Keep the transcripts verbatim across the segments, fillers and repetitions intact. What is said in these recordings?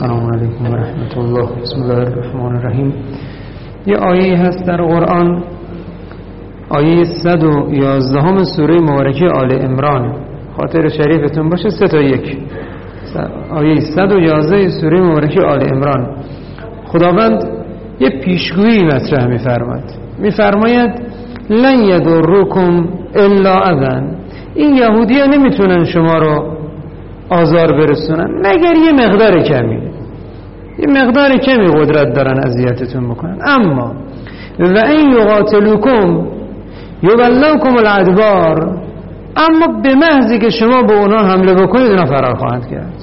السلام علیکم و رحمت الله. بسم الله الرحمن الرحیم. یه آیه هست در قرآن، آیه صد و یازده سوره مبارکه آل عمران، خاطر شریفتون باشه، سه تا یک، آیه صد و یازده سوره مبارکه آل عمران. خداوند یه پیشگویی مطرح می‌فرماید، می‌فرماید لن یضرکم الا اذى، این یهودی‌ها نمیتونن شما رو آزار برسونن مگر یه مقدار کمی، یه مقدار کمی قدرت دارن اذیتتون بکنن. اما و این یقاتلوکم یولوکم الادبار، اما به محضی که شما به اونا حمله بکنید اونا فرار خواهند کرد.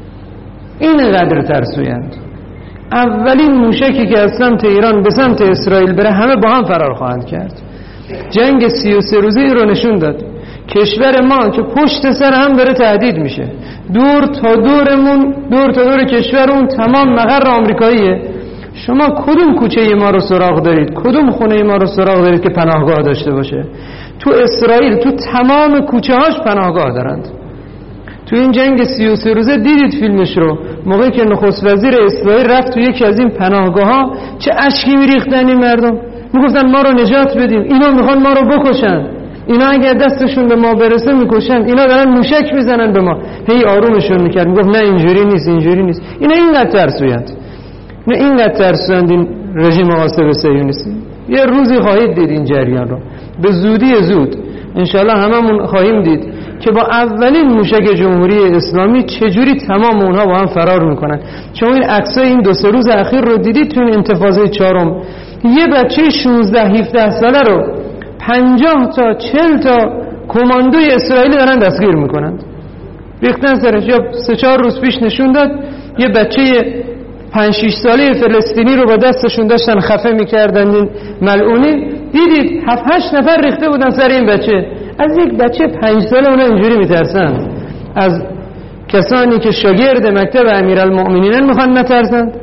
این قدر ترسویند. اولین موشکی که از سمت ایران به سمت اسرائیل بره همه با هم فرار خواهند کرد. جنگ سی و سه روزه ای رو نشون داد. کشور ما که پشت سر هم داره تهدید میشه، دور تا دورمون، دور تا دور کشورمون تمام مقر آمریکاییه. شما کدوم کوچه ما رو سراغ دارید؟ کدوم خونه ما رو سراغ دارید که پناهگاه داشته باشه؟ تو اسرائیل تو تمام کوچه هاش پناهگاه دارند. تو این جنگ سی و سه روزه دیدید فیلمش رو، موقعی که نخست وزیر اسرائیل رفت تو یکی از این پناهگاه ها، چه اشکی میریختن این مردم، میگفتن ما رو نجات بدیم، اینا میخوان ما رو بکشن، اینا اگه دستشون به ما برسه میکشن، اینا دارن موشک میزنن به ما. هی آرومشون میکرد، میگفت نه اینجوری نیست، اینجوری نیست. اینا اینقدر ترسویند، نه اینقدر ترسویند این رژیم غاصب صهیونیستی. یه روزی خواهید دید این جریان رو، به زودی زود انشالله هممون خواهیم دید که با اولین موشک جمهوری اسلامی چجوری تمام اونها با هم فرار میکنن. چون این عکسای این دو سه روز اخیر رو دیدید تو این انتفاضه چهارم، یه بچه شانزده هفده ساله رو پنجاه تا چهل تا کماندوی اسرائیلی دارن دستگیر میکنن، ریختن سرش. یا سه چهار روز پیش نشون داد یه بچه پنج شش ساله فلسطینی رو با دستشون داشتن خفه میکردن این ملعونی. دیدید هفت هشت نفر ریخته بودن سر این بچه. از یک بچه پنج ساله اونا اینجوری میترسن؟ از کسانی که شاگرد مکتب امیرالمؤمنین میخوان نترسند؟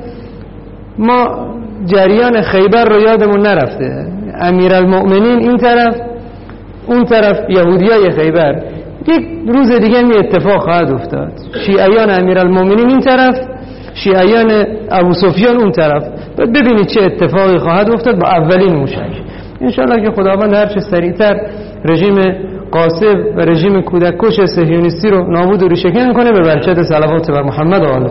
ما جریان خیبر رو یادمون نرفته، امیرالمؤمنین این طرف، اون طرف یهودیای خیبر. یک روز دیگه می اتفاق خواهد افتاد، شیعیان امیرالمؤمنین این طرف، شیعیان ابو سفیان اون طرف. ببینید چه اتفاقی خواهد افتاد با اولین موشک. انشالله که خداوند هر چه سریعتر رژیم غاصب و رژیم کودککش صهیونیستی رو نابود و ریشه‌کن کنه، به برکت صلوات بر محمد و آله.